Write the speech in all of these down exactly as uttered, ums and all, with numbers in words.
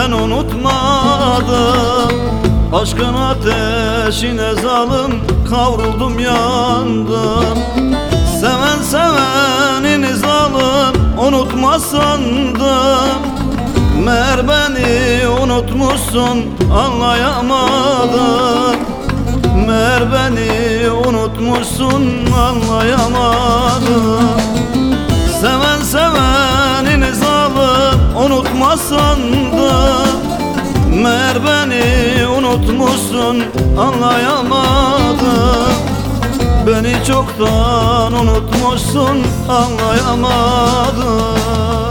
ben unutmadım. Aşkın ateşine zalim kavruldum yandım. Seven sevenini zalim unutmaz sandım. Meğer beni unutmuşsun anlayamadım. Meğer beni unutmuşsun anlayamadım. Seven sevenini zalim unutmaz sandım. Meğer beni unutmuşsun anlayamadım. Beni çoktan unutmuşsun anlayamadım.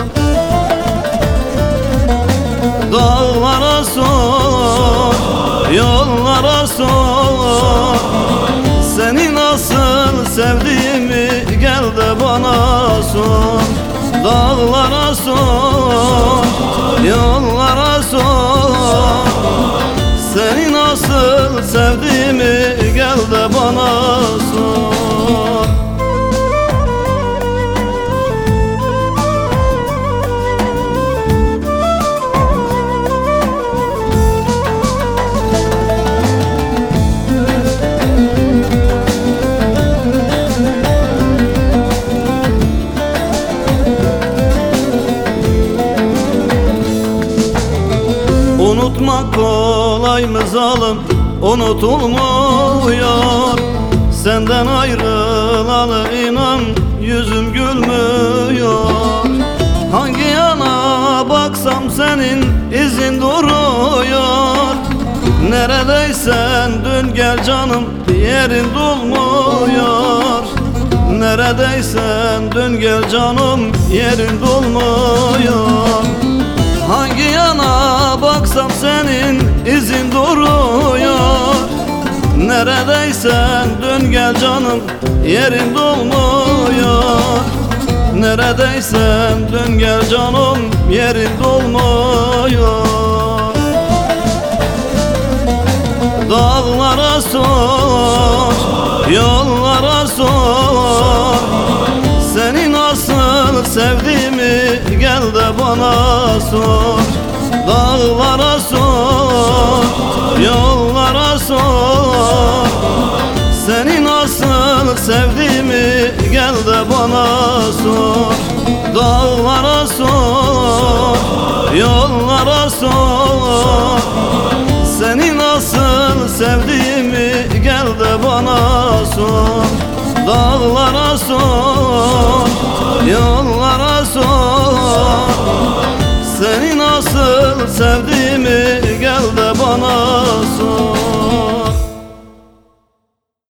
Dağlara sor, yollara sor, seni nasıl sevdiğimi gel de bana sor. Dağlara sor, yollara sor, seni nasıl sevdiğimi gel de bana sor. Unutmak kolay mı zalim, unutulmuyor. Senden ayrılalı inan yüzüm gülmüyor. Hangi yana baksam senin izin duruyor. Neredeysen dön gel canım, yerin dolmuyor. Neredeysen dön gel canım, yerin dolmuyor. Hangi yana baksam senin izin duruyor. Neredeysen dön gel canım, yerin dolmuyor. Neredeysen dön gel canım, yerin dolmuyor. Dağlara sor, yollara sor, seni nasıl sevdiğimi gel de bana sor. Dağlara sor, yollara sor, seni nasıl sevdiğimi gel de bana sor. Dağlara sor, yollara sor, seni nasıl sevdiğimi gel de bana sor. Dağlara sor, yollara